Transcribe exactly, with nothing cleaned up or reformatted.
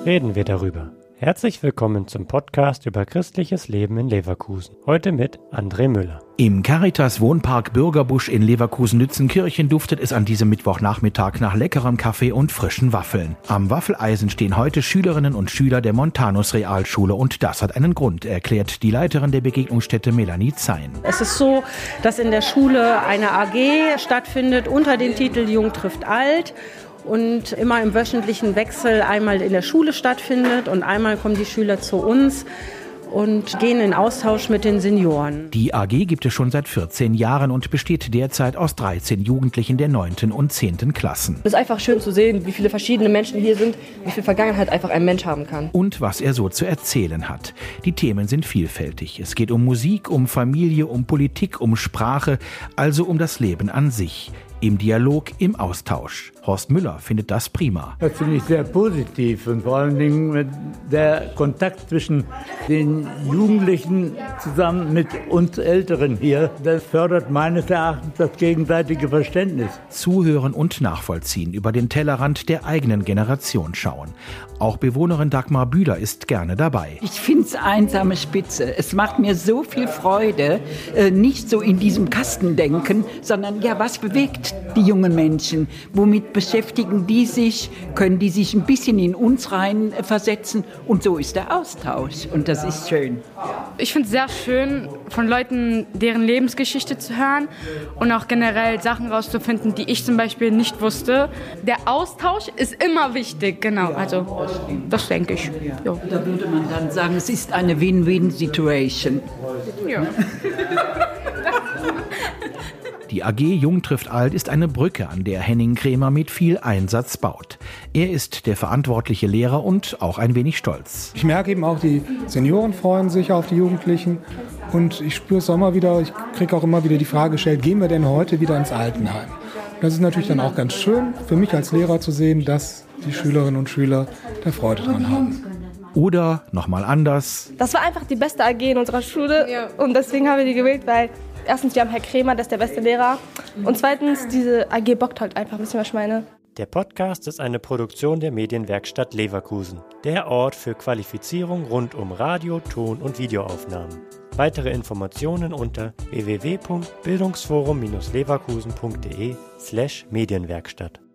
reden wir darüber. Herzlich willkommen zum Podcast über christliches Leben in Leverkusen. Heute mit André Müller. Im Caritas-Wohnpark Bürgerbusch in Leverkusen-Lützenkirchen duftet es an diesem Mittwochnachmittag nach leckerem Kaffee und frischen Waffeln. Am Waffeleisen stehen heute Schülerinnen und Schüler der Montanus-Realschule und das hat einen Grund, erklärt die Leiterin der Begegnungsstätte Melanie Zein. Es ist so, dass in der Schule eine A G stattfindet unter dem Titel Jung trifft Alt. Und immer im wöchentlichen Wechsel einmal in der Schule stattfindet und einmal kommen die Schüler zu uns und gehen in Austausch mit den Senioren. Die A G gibt es schon seit vierzehn Jahren und besteht derzeit aus dreizehn Jugendlichen der neunten und zehnten Klassen. Es ist einfach schön zu sehen, wie viele verschiedene Menschen hier sind, wie viel Vergangenheit einfach ein Mensch haben kann. Und was er so zu erzählen hat. Die Themen sind vielfältig. Es geht um Musik, um Familie, um Politik, um Sprache, also um das Leben an sich. Im Dialog, im Austausch. Horst Müller findet das prima. Das finde ich sehr positiv und vor allen Dingen der Kontakt zwischen den Jugendlichen zusammen mit uns Älteren hier, das fördert meines Erachtens das gegenseitige Verständnis. Zuhören und nachvollziehen, über den Tellerrand der eigenen Generation schauen. Auch Bewohnerin Dagmar Bühler ist gerne dabei. Ich finde es einsame Spitze. Es macht mir so viel Freude, nicht so in diesem Kasten denken, sondern ja, was bewegt die jungen Menschen? Womit beschäftigen die sich? Können die sich ein bisschen in uns rein versetzen? Und so ist der Austausch und das ist schön. Ich finde es sehr schön, von Leuten deren Lebensgeschichte zu hören und auch generell Sachen rauszufinden, die ich zum Beispiel nicht wusste. Der Austausch ist immer wichtig, genau. Also das denke ich. Ja. Da würde man dann sagen, es ist eine Win-Win-Situation. Ja. Die A G Jung trifft Alt ist eine Brücke, an der Henning Krämer mit viel Einsatz baut. Er ist der verantwortliche Lehrer und auch ein wenig stolz. Ich merke eben auch, die Senioren freuen sich auf die Jugendlichen und ich spüre es auch immer wieder, ich kriege auch immer wieder die Frage gestellt, gehen wir denn heute wieder ins Altenheim? Das ist natürlich dann auch ganz schön für mich als Lehrer zu sehen, dass die Schülerinnen und Schüler da Freude dran haben. Oder, nochmal anders. Das war einfach die beste A G in unserer Schule ja. Und deswegen haben wir die gewählt, weil erstens, wir haben Herr Krämer, der ist der beste Lehrer. Und zweitens, diese A G bockt halt einfach, wisst ihr, was ich meine? Der Podcast ist eine Produktion der Medienwerkstatt Leverkusen. Der Ort für Qualifizierung rund um Radio-, Ton- und Videoaufnahmen. Weitere Informationen unter w w w punkt bildungsforum Bindestrich leverkusen punkt de slash Medienwerkstatt.